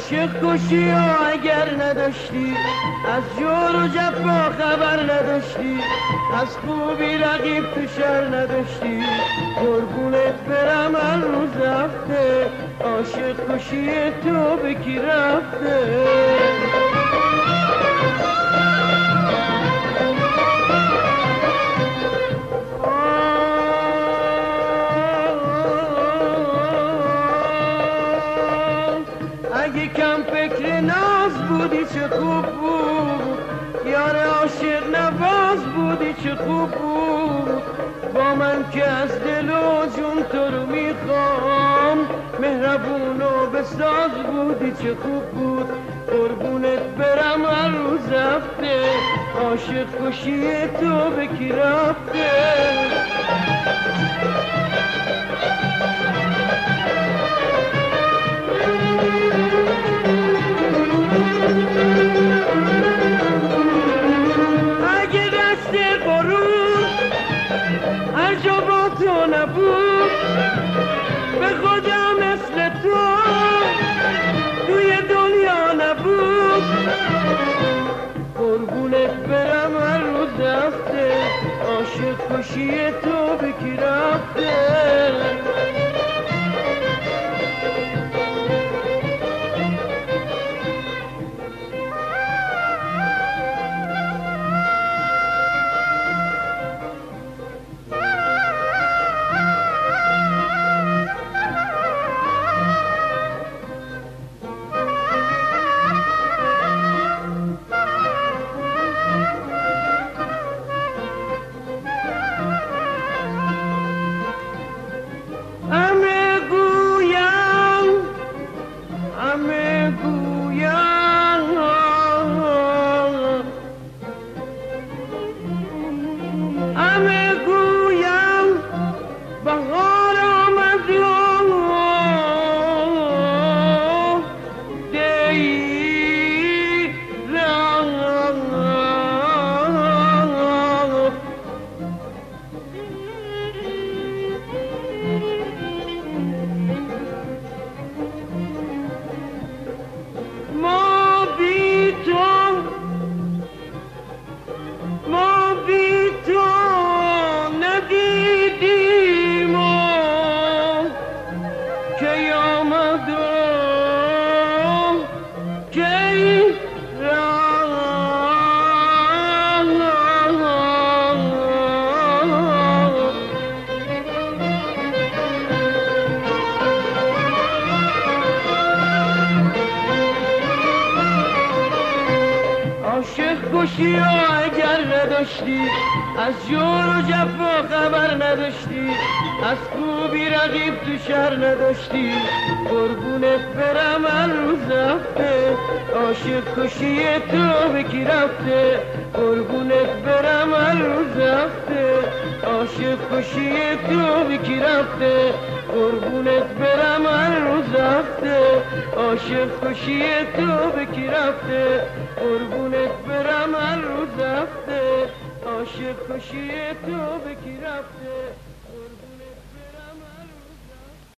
عاشق کشی و اگر نداشتی از جور و جفا خبر نداشتی از خوبی رقیب تو شهر نداشتی قربونت برم هر روز هفته عاشق کشی تو به کی رفته اگه کم فکر ناز بودی چه خوب بود یار عاشق نواز بودی چه خوب بود با من که از دل و جون تو رو میخوام مهربون و بساز بودی چه خوب بود قربونت برم هر روز هفته عاشق کشی تو به کی رفته اگه دست قرون هر جا با تو نبود به خدا مثل تو توی دنیا نبود قربونت برم هر روز هفته عاشق کشی تو به کی رفته کشی و اگر نداشتی از جور و جفا خبر نداشتی از خوبی رقیب تو شهر نداشتی قربونت برم هر روز هفته عاشق کشی تو به کی رفته قربونت برم هر روز هفته عاشق کشی تو به کی رفته قربونت برم هر روز هفته عاشق کشی تو به کی رفته قربونت برم هر روز هفته عاشق کشی تو به کی رفته